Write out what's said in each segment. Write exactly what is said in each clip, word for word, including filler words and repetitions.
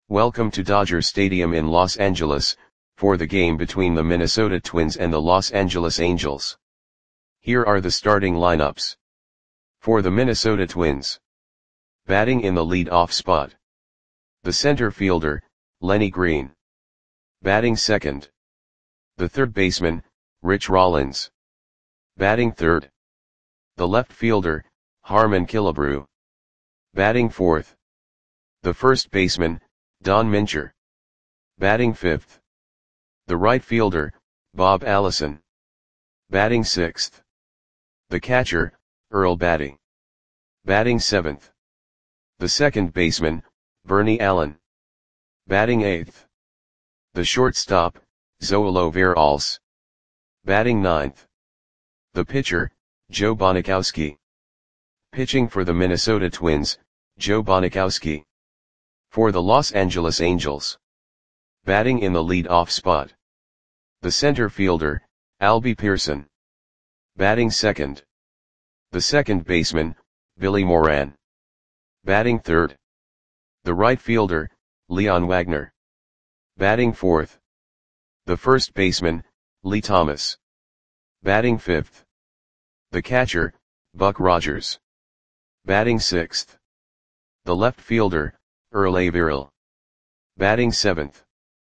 Welcome to Dodger Stadium in Los Angeles, for the game between the Minnesota Twins and the Los Angeles Angels. Here are the starting lineups. For the Minnesota Twins. Batting in the lead-off spot. The center fielder, Lenny Green. Batting second. The third baseman, Rich Rollins. Batting third. The left fielder, Harmon Killebrew. Batting fourth. The first baseman, Don Mincher. Batting fifth. The right fielder, Bob Allison. Batting sixth. The catcher, Earl Battey. Batting seventh. The second baseman, Bernie Allen. Batting eighth. The shortstop, Zoilo Veralce. Batting ninth. The pitcher, Joe Bonikowski. Pitching for the Minnesota Twins, Joe Bonikowski. For the Los Angeles Angels. Batting in the lead-off spot. The center fielder, Albie Pearson. Batting second. The second baseman, Billy Moran. Batting third. The right fielder, Leon Wagner. Batting fourth. The first baseman, Lee Thomas. Batting fifth. The catcher, Buck Rogers. Batting sixth. The left fielder, Earl Averill. Batting seventh.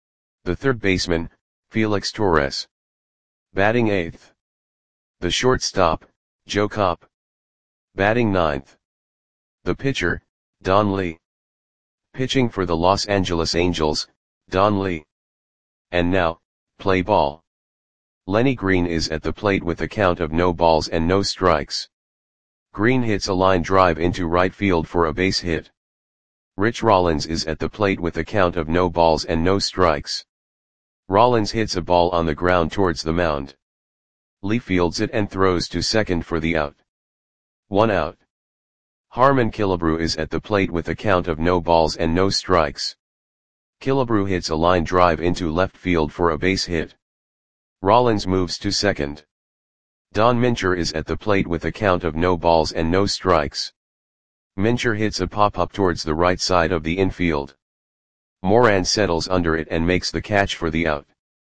The third baseman, Felix Torres. Batting eighth. The shortstop, Joe Kopp. Batting ninth. The pitcher, Don Lee. Pitching for the Los Angeles Angels, Don Lee. And now, play ball. Lenny Green is at the plate with a count of no balls and no strikes. Green hits a line drive into right field for a base hit. Rich Rollins is at the plate with a count of no balls and no strikes. Rollins hits a ball on the ground towards the mound. Lee fields it and throws to second for the out. One out. Harmon Killebrew is at the plate with a count of no balls and no strikes. Killebrew hits a line drive into left field for a base hit. Rollins moves to second. Don Mincher is at the plate with a count of no balls and no strikes. Mincher hits a pop-up towards the right side of the infield. Moran settles under it and makes the catch for the out.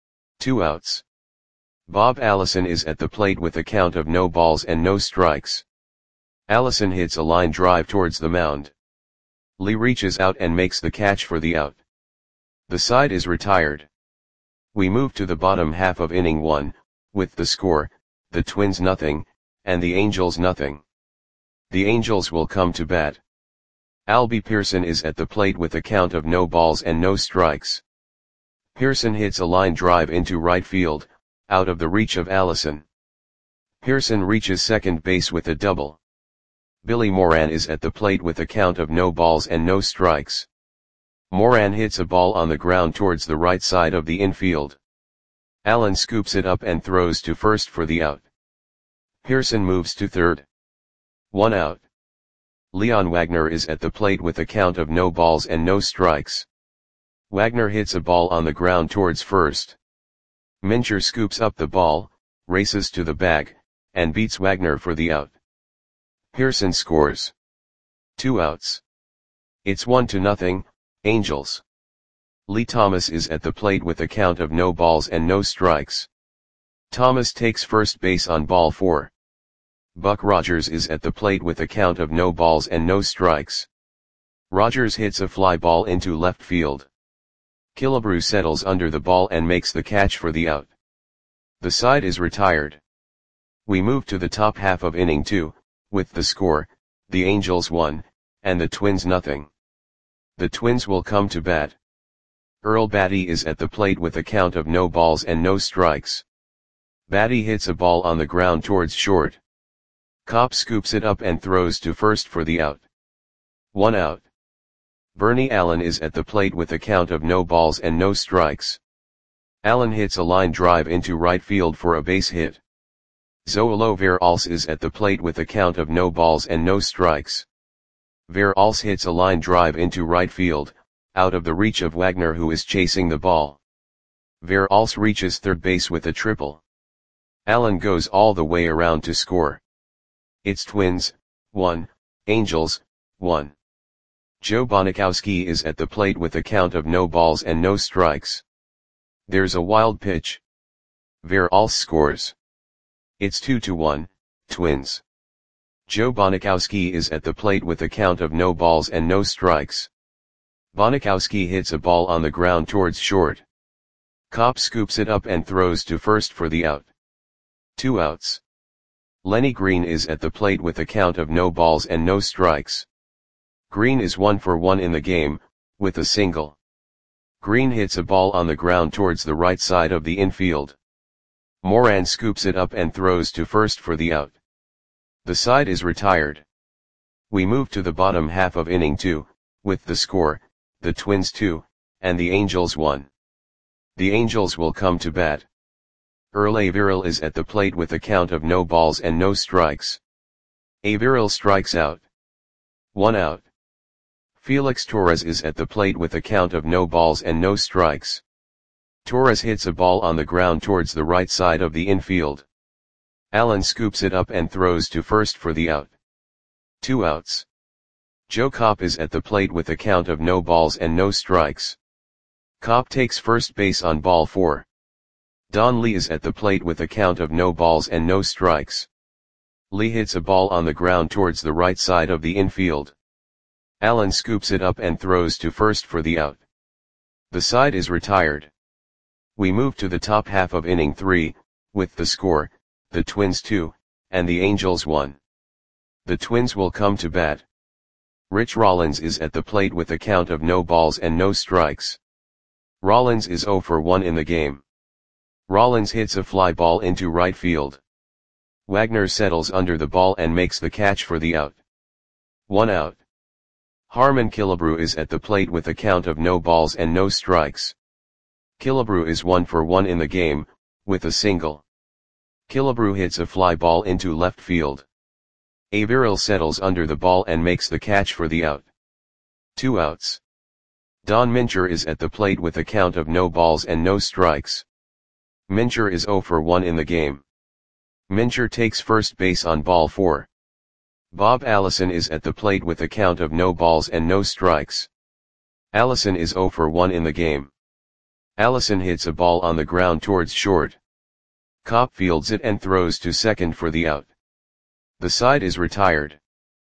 Two outs. Bob Allison is at the plate with a count of no balls and no strikes. Allison hits a line drive towards the mound. Lee reaches out and makes the catch for the out. The side is retired. We move to the bottom half of inning one, with the score, the Twins nothing, and the Angels nothing. The Angels will come to bat. Albie Pearson is at the plate with a count of no balls and no strikes. Pearson hits a line drive into right field, out of the reach of Allison. Pearson reaches second base with a double. Billy Moran is at the plate with a count of no balls and no strikes. Moran hits a ball on the ground towards the right side of the infield. Allen scoops it up and throws to first for the out. Pearson moves to third. One out. Leon Wagner is at the plate with a count of no balls and no strikes. Wagner hits a ball on the ground towards first. Mincher scoops up the ball, races to the bag, and beats Wagner for the out. Pearson scores. Two outs. It's one to nothing, Angels. Lee Thomas is at the plate with a count of no balls and no strikes. Thomas takes first base on ball four. Buck Rogers is at the plate with a count of no balls and no strikes. Rogers hits a fly ball into left field. Killebrew settles under the ball and makes the catch for the out. The side is retired. We move to the top half of inning two, with the score, the Angels one, and the Twins nothing. The Twins will come to bat. Earl Battey is at the plate with a count of no balls and no strikes. Battey hits a ball on the ground towards short. Kopp scoops it up and throws to first for the out. One out. Bernie Allen is at the plate with a count of no balls and no strikes. Allen hits a line drive into right field for a base hit. Zoilo Veralce is at the plate with a count of no balls and no strikes. Veralce hits a line drive into right field, out of the reach of Wagner who is chasing the ball. Veralce reaches third base with a triple. Allen goes all the way around to score. It's Twins, one, Angels, one. Joe Bonikowski is at the plate with a count of no balls and no strikes. There's a wild pitch. Veralls scores. It's two to one, Twins. Joe Bonikowski is at the plate with a count of no balls and no strikes. Bonikowski hits a ball on the ground towards short. Copp scoops it up and throws to first for the out. Two outs. Lenny Green is at the plate with a count of no balls and no strikes. Green is one for one in the game, with a single. Green hits a ball on the ground towards the right side of the infield. Moran scoops it up and throws to first for the out. The side is retired. We move to the bottom half of inning two, with the score, the Twins two, and the Angels one. The Angels will come to bat. Earl Averill is at the plate with a count of no balls and no strikes. Averill strikes out. One out. Felix Torres is at the plate with a count of no balls and no strikes. Torres hits a ball on the ground towards the right side of the infield. Allen scoops it up and throws to first for the out. Two outs. Joe Copp is at the plate with a count of no balls and no strikes. Copp takes first base on ball four. Don Lee is at the plate with a count of no balls and no strikes. Lee hits a ball on the ground towards the right side of the infield. Allen scoops it up and throws to first for the out. The side is retired. We move to the top half of inning three, with the score, the Twins two, and the Angels one. The Twins will come to bat. Rich Rollins is at the plate with a count of no balls and no strikes. Rollins is zero for one in the game. Rollins hits a fly ball into right field. Wagner settles under the ball and makes the catch for the out. One out. Harmon Killebrew is at the plate with a count of no balls and no strikes. Killebrew is one for one in the game, with a single. Killebrew hits a fly ball into left field. Averill settles under the ball and makes the catch for the out. Two outs. Don Mincher is at the plate with a count of no balls and no strikes. Mincher is zero for one in the game. Mincher takes first base on ball four. Bob Allison is at the plate with a count of no balls and no strikes. Allison is zero for one in the game. Allison hits a ball on the ground towards short. Copp fields it and throws to second for the out. The side is retired.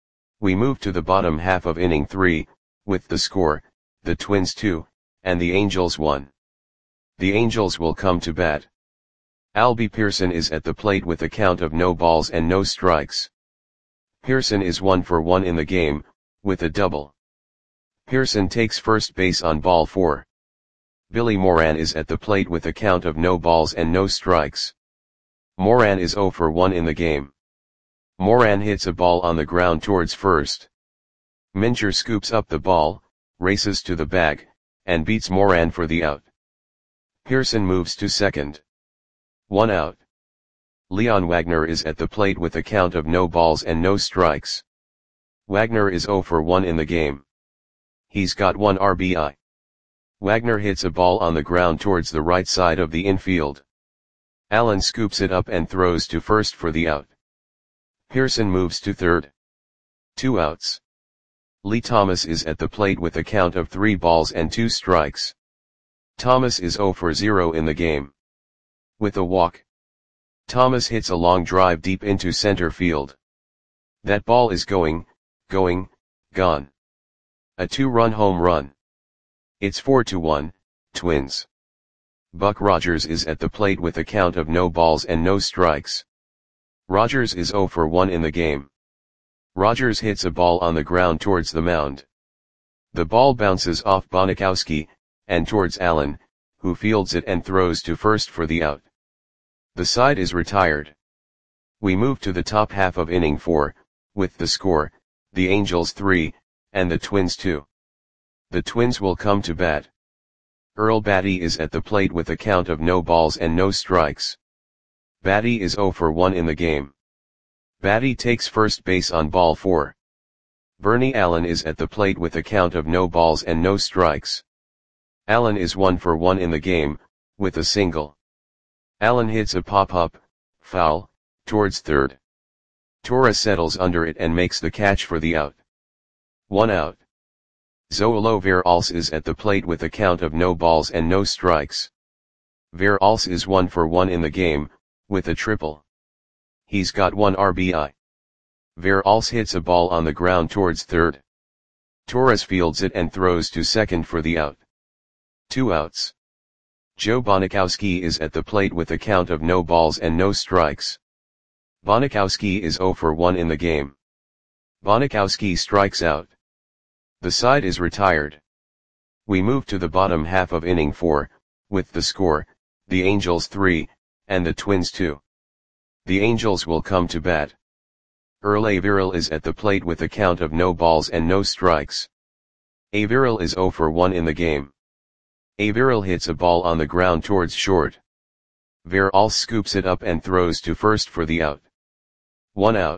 We move to the bottom half of inning three, with the score, the Twins two, and the Angels one. The Angels will come to bat. Albie Pearson is at the plate with a count of no balls and no strikes. Pearson is one for one in the game, with a double. Pearson takes first base on ball four. Billy Moran is at the plate with a count of no balls and no strikes. Moran is zero for one in the game. Moran hits a ball on the ground towards first. Mincher scoops up the ball, races to the bag, and beats Moran for the out. Pearson moves to second. One out. Leon Wagner is at the plate with a count of no balls and no strikes. Wagner is zero for one in the game. He's got one R B I. Wagner hits a ball on the ground towards the right side of the infield. Allen scoops it up and throws to first for the out. Pearson moves to third. Two outs. Lee Thomas is at the plate with a count of three balls and two strikes. Thomas is zero for zero in the game. With a walk. Thomas hits a long drive deep into center field. That ball is going, going, gone. A two-run home run. It's four to one, Twins. Buck Rogers is at the plate with a count of no balls and no strikes. Rogers is zero for one in the game. Rogers hits a ball on the ground towards the mound. The ball bounces off Bonikowski, and towards Allen, who fields it and throws to first for the out. The side is retired. We move to the top half of inning four, with the score, the Angels three, and the Twins two. The Twins will come to bat. Earl Batty is at the plate with a count of no balls and no strikes. Batty is zero for one in the game. Batty takes first base on ball four. Bernie Allen is at the plate with a count of no balls and no strikes. Allen is one for one in the game, with a single. Allen hits a pop-up, foul, towards third. Torres settles under it and makes the catch for the out. One out. Zoolo Verals is at the plate with a count of no balls and no strikes. Verals is one for one in the game, with a triple. He's got one R B I. Verals hits a ball on the ground towards third. Torres fields it and throws to second for the out. Two outs. Joe Bonikowski is at the plate with a count of no balls and no strikes. Bonikowski is zero for one in the game. Bonikowski strikes out. The side is retired. We move to the bottom half of inning four, with the score, the Angels three, and the Twins two. The Angels will come to bat. Earl Averill is at the plate with a count of no balls and no strikes. Averill is zero for one in the game. Averill hits a ball on the ground towards short. Verals scoops it up and throws to first for the out. One out.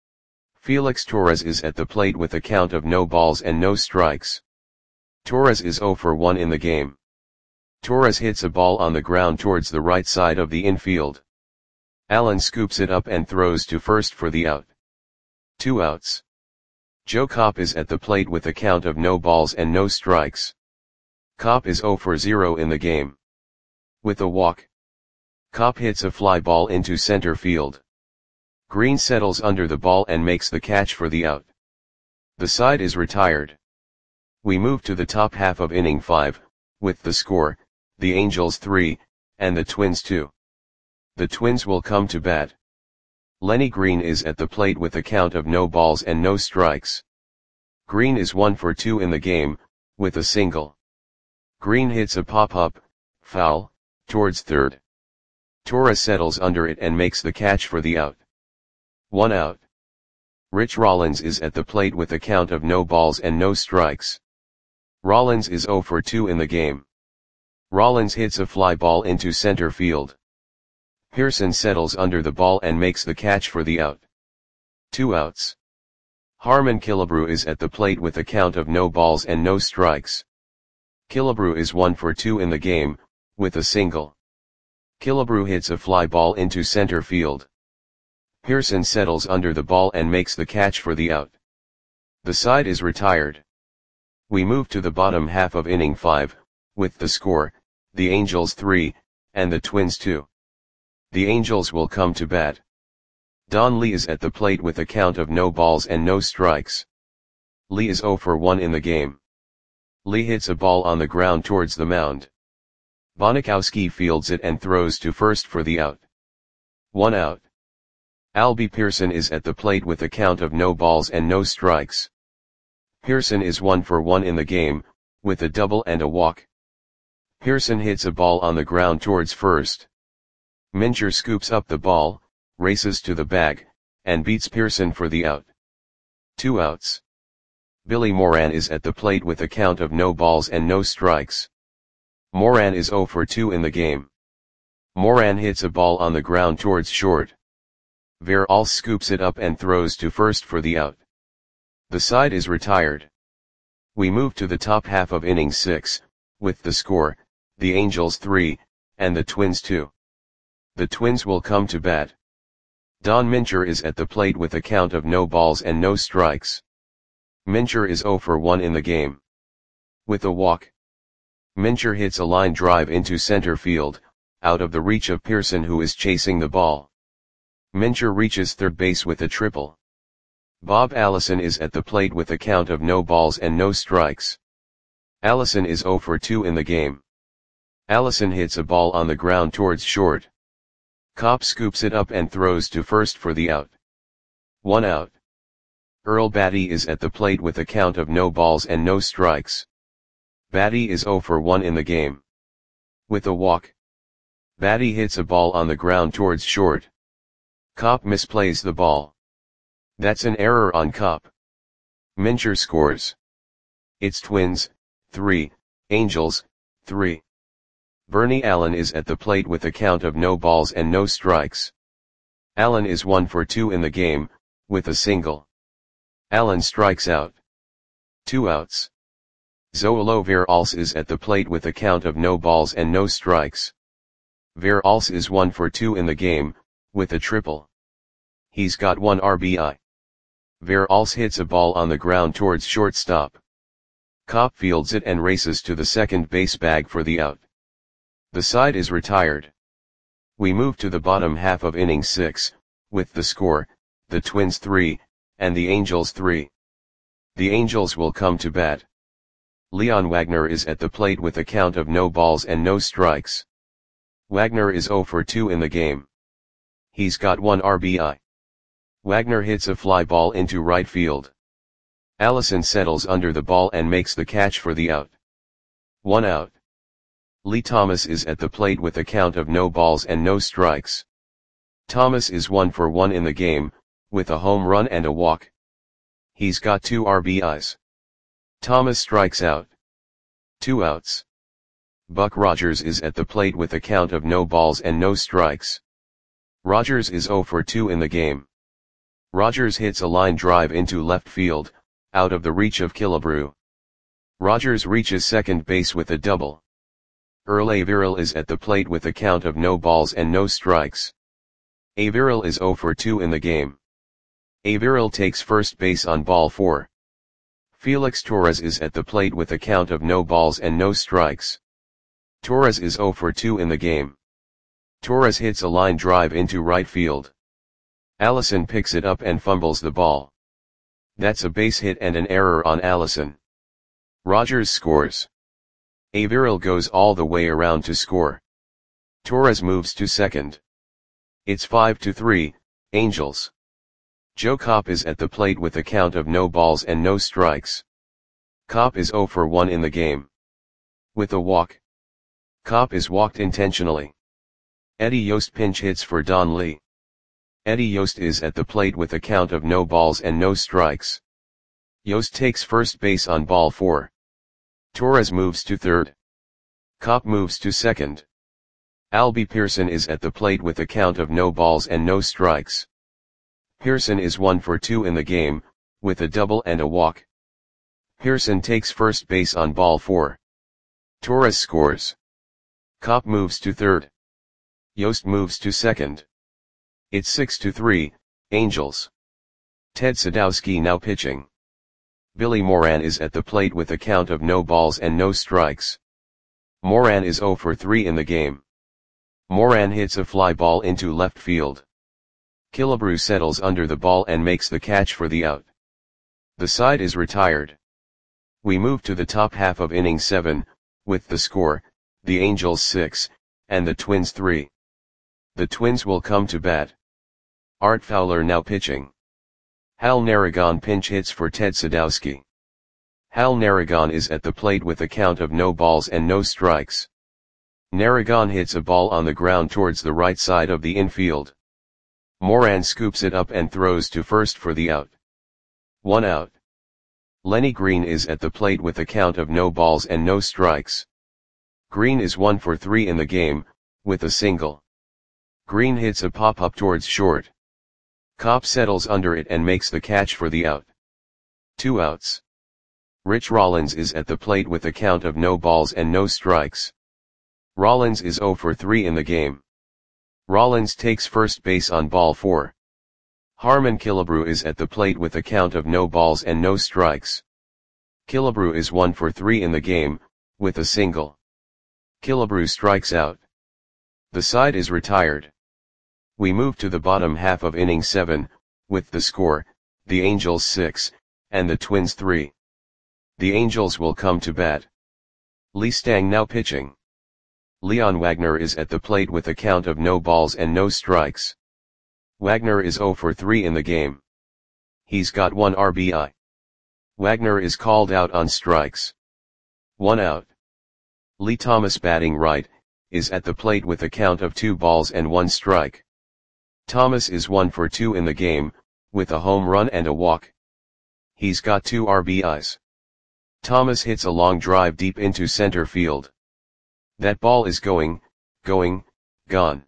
Felix Torres is at the plate with a count of no balls and no strikes. Torres is zero for one in the game. Torres hits a ball on the ground towards the right side of the infield. Allen scoops it up and throws to first for the out. Two outs. Joe Kopp is at the plate with a count of no balls and no strikes. Kopp is zero for zero in the game. With a walk. Kopp hits a fly ball into center field. Green settles under the ball and makes the catch for the out. The side is retired. We move to the top half of inning five, with the score, the Angels three, and the Twins two. The Twins will come to bat. Lenny Green is at the plate with a count of no balls and no strikes. Green is one for two in the game, with a single. Green hits a pop-up, foul, towards third. Torres settles under it and makes the catch for the out. One out. Rich Rollins is at the plate with a count of no balls and no strikes. Rollins is zero for two in the game. Rollins hits a fly ball into center field. Pearson settles under the ball and makes the catch for the out. Two outs. Harmon Killebrew is at the plate with a count of no balls and no strikes. Killebrew is one for two in the game, with a single. Killebrew hits a fly ball into center field. Pearson settles under the ball and makes the catch for the out. The side is retired. We move to the bottom half of inning five, with the score, the Angels three, and the Twins two. The Angels will come to bat. Don Lee is at the plate with a count of no balls and no strikes. Lee is zero for one in the game. Lee hits a ball on the ground towards the mound. Bonikowski fields it and throws to first for the out. One out. Albie Pearson is at the plate with a count of no balls and no strikes. Pearson is one for one in the game, with a double and a walk. Pearson hits a ball on the ground towards first. Mincher scoops up the ball, races to the bag, and beats Pearson for the out. Two outs. Billy Moran is at the plate with a count of no balls and no strikes. Moran is zero for two in the game. Moran hits a ball on the ground towards short. Verals scoops it up and throws to first for the out. The side is retired. We move to the top half of inning six, with the score, the Angels three, and the Twins two. The Twins will come to bat. Don Mincher is at the plate with a count of no balls and no strikes. Mincher is zero for one in the game. With a walk. Mincher hits a line drive into center field, out of the reach of Pearson who is chasing the ball. Mincher reaches third base with a triple. Bob Allison is at the plate with a count of no balls and no strikes. Allison is zero for two in the game. Allison hits a ball on the ground towards short. Kopp scoops it up and throws to first for the out. One out. Earl Batty is at the plate with a count of no balls and no strikes. Batty is zero for one in the game. With a walk. Batty hits a ball on the ground towards short. Kopp misplays the ball. That's an error on Kopp. Mincher scores. It's Twins, three, Angels, three. Bernie Allen is at the plate with a count of no balls and no strikes. Allen is one for two in the game, with a single. Allen strikes out. Two outs. Zoolo Verals is at the plate with a count of no balls and no strikes. Verals is one for two in the game, with a triple. He's got one R B I. Verals hits a ball on the ground towards shortstop. Copp fields it and races to the second base bag for the out. The side is retired. We move to the bottom half of inning six, with the score, the Twins three, and the Angels three. The Angels will come to bat. Leon Wagner is at the plate with a count of no balls and no strikes. Wagner is oh for two in the game. He's got one R B I. Wagner hits a fly ball into right field. Allison settles under the ball and makes the catch for the out. One out. Lee Thomas is at the plate with a count of no balls and no strikes. Thomas is one for one in the game, with a home run and a walk. He's got two R B Is. Thomas strikes out. Two outs. Buck Rogers is at the plate with a count of no balls and no strikes. Rogers is oh for two in the game. Rogers hits a line drive into left field, out of the reach of Killebrew. Rogers reaches second base with a double. Earl Averill is at the plate with a count of no balls and no strikes. Averill is oh for two in the game. Averill takes first base on ball four. Felix Torres is at the plate with a count of no balls and no strikes. Torres is oh for two in the game. Torres hits a line drive into right field. Allison picks it up and fumbles the ball. That's a base hit and an error on Allison. Rogers scores. Averill goes all the way around to score. Torres moves to second. It's five to three, Angels. Joe Copp is at the plate with a count of no balls and no strikes. Copp is oh for one in the game. With a walk. Copp is walked intentionally. Eddie Yost pinch hits for Don Lee. Eddie Yost is at the plate with a count of no balls and no strikes. Yost takes first base on ball four. Torres moves to third. Copp moves to second. Albie Pearson is at the plate with a count of no balls and no strikes. Pearson is one for two in the game, with a double and a walk. Pearson takes first base on ball four. Torres scores. Copp moves to third. Yost moves to second. It's six to three, Angels. Ted Sadowski now pitching. Billy Moran is at the plate with a count of no balls and no strikes. Moran is oh for three in the game. Moran hits a fly ball into left field. Killebrew settles under the ball and makes the catch for the out. The side is retired. We move to the top half of inning seven, with the score, the Angels six, and the Twins three. The Twins will come to bat. Art Fowler now pitching. Hal Narragon pinch hits for Ted Sadowski. Hal Narragon is at the plate with a count of no balls and no strikes. Narragon hits a ball on the ground towards the right side of the infield. Moran scoops it up and throws to first for the out. One out. Lenny Green is at the plate with a count of no balls and no strikes. Green is one for three in the game, with a single. Green hits a pop-up towards short. Copp settles under it and makes the catch for the out. Two outs. Rich Rollins is at the plate with a count of no balls and no strikes. Rollins is oh for three in the game. Rollins takes first base on ball four. Harmon Killebrew is at the plate with a count of no balls and no strikes. Killebrew is one for three in the game, with a single. Killebrew strikes out. The side is retired. We move to the bottom half of inning seven, with the score, the Angels six, and the Twins three. The Angels will come to bat. Lee Stang now pitching. Leon Wagner is at the plate with a count of no balls and no strikes. Wagner is oh for three in the game. He's got one R B I. Wagner is called out on strikes. One out. Lee Thomas batting right, is at the plate with a count of two balls and one strike. Thomas is one for two in the game, with a home run and a walk. He's got two R B Is. Thomas hits a long drive deep into center field. That ball is going, going, gone.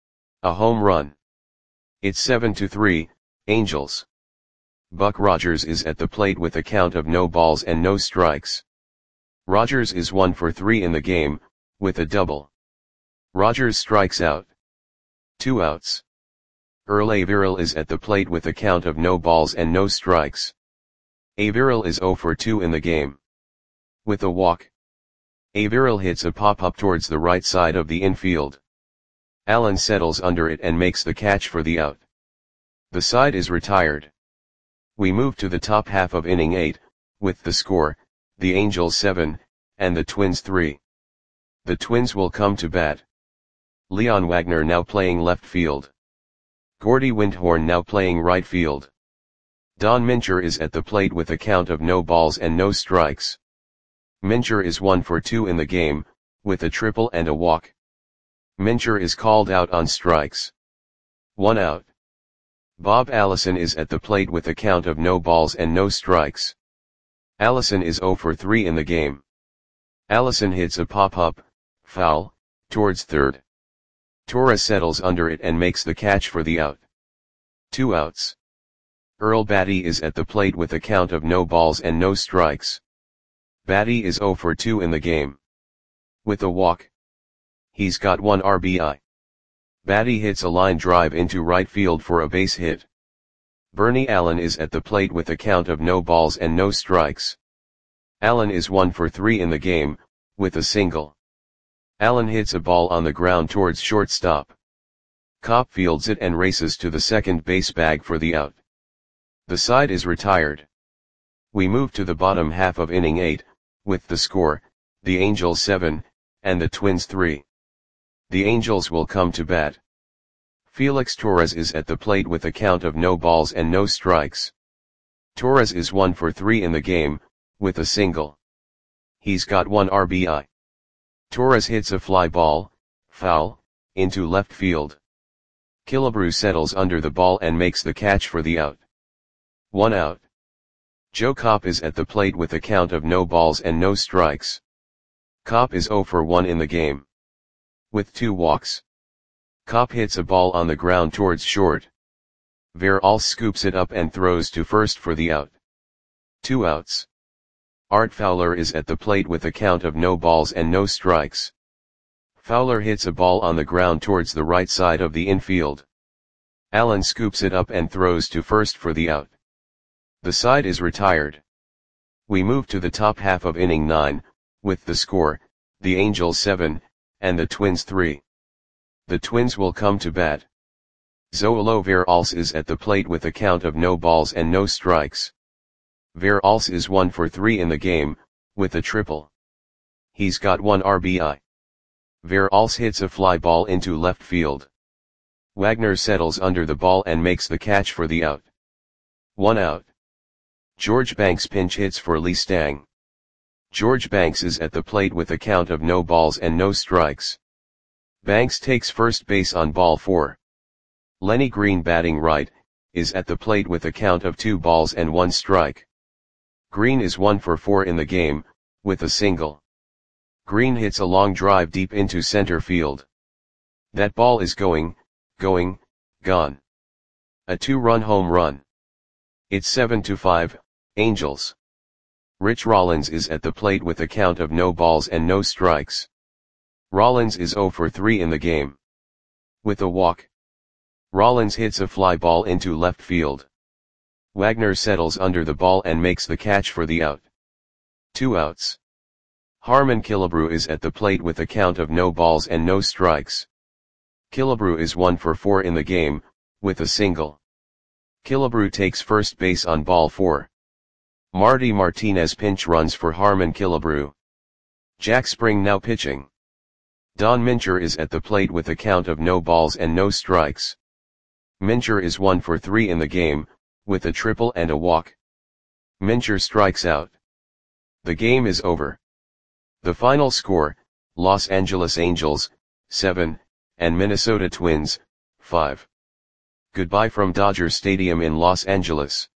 A home run. It's seven to three, Angels. Buck Rogers is at the plate with a count of no balls and no strikes. Rogers is one for three in the game, with a double. Rogers strikes out. Two outs. Earl Averill is at the plate with a count of no balls and no strikes. Averill is oh for two in the game. With a walk, Averill hits a pop-up towards the right side of the infield. Allen settles under it and makes the catch for the out. The side is retired. We move to the top half of inning eight, with the score, the Angels seven, and the Twins three. The Twins will come to bat. Leon Wagner now playing left field. Gordy Windhorn now playing right field. Don Mincher is at the plate with a count of no balls and no strikes. Mincher is one for two in the game, with a triple and a walk. Mincher is called out on strikes. One out. Bob Allison is at the plate with a count of no balls and no strikes. Allison is zero for three in the game. Allison hits a pop-up, foul, towards third. Torres settles under it and makes the catch for the out. Two outs. Earl Batty is at the plate with a count of no balls and no strikes. Batty is zero for two in the game. With a walk, he's got one R B I. Batty hits a line drive into right field for a base hit. Bernie Allen is at the plate with a count of no balls and no strikes. Allen is one for three in the game, with a single. Allen hits a ball on the ground towards shortstop. Copp fields it and races to the second base bag for the out. The side is retired. We move to the bottom half of inning eight, with the score, the Angels seven, and the Twins three. The Angels will come to bat. Felix Torres is at the plate with a count of no balls and no strikes. Torres is one for three in the game, with a single. He's got one R B I. Torres hits a fly ball, foul, into left field. Killebrew settles under the ball and makes the catch for the out. One out. Joe Copp is at the plate with a count of no balls and no strikes. Copp is zero for one in the game. With two walks. Copp hits a ball on the ground towards short. Veralls scoops it up and throws to first for the out. Two outs. Art Fowler is at the plate with a count of no balls and no strikes. Fowler hits a ball on the ground towards the right side of the infield. Allen scoops it up and throws to first for the out. The side is retired. We move to the top half of inning nine, with the score, the Angels seven, and the Twins three. The Twins will come to bat. Zoilo Veralls is at the plate with a count of no balls and no strikes. Veralls is one for three in the game, with a triple. He's got one R B I. Veralls hits a fly ball into left field. Wagner settles under the ball and makes the catch for the out. One out. George Banks pinch hits for Lee Stang. George Banks is at the plate with a count of no balls and no strikes. Banks takes first base on ball four. Lenny Green, batting right, is at the plate with a count of two balls and one strike. Green is one for four in the game, with a single. Green hits a long drive deep into center field. That ball is going, going, gone. A two-run home run. It's seven to five, Angels. Rich Rollins is at the plate with a count of no balls and no strikes. Rollins is zero for three in the game. With a walk. Rollins hits a fly ball into left field. Wagner settles under the ball and makes the catch for the out. Two outs. Harmon Killebrew is at the plate with a count of no balls and no strikes. Killebrew is one for four in the game, with a single. Killebrew takes first base on ball four. Marty Martinez pinch runs for Harmon Killebrew. Jack Spring now pitching. Don Mincher is at the plate with a count of no balls and no strikes. Mincher is one for three in the game, with a triple and a walk. Mincher strikes out. The game is over. The final score, Los Angeles Angels, seven, and Minnesota Twins, five. Goodbye from Dodger Stadium in Los Angeles.